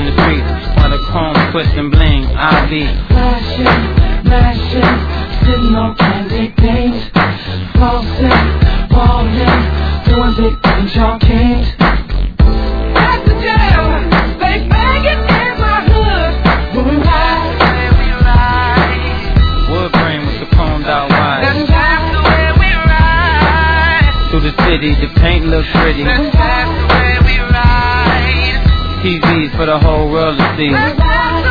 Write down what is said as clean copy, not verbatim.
on the street while the chrome twist and bling. I be flashing, sitting on candy canes, flossing, ballin', doing big things y'all can't. That's the jam, they bangin' in my hood when we ride. Wood grain with the chromed out wires. That's the way we ride. Through the city, the paint looks pretty. That's the way we ride. TVs for the whole world to see.